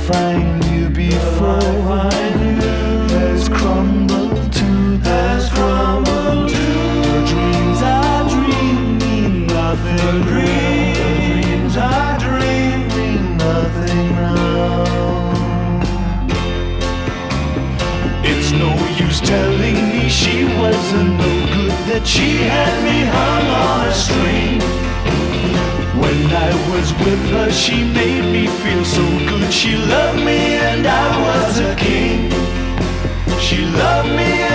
find you before has crumbled to the crumbled to the dreams I dream mean nothing. Dreams I dream mean nothing now. It's no use telling me she wasn't no good, that she had me hung on a string. When I was with her, she made me feel so good. She loved me and I was a king. She loved me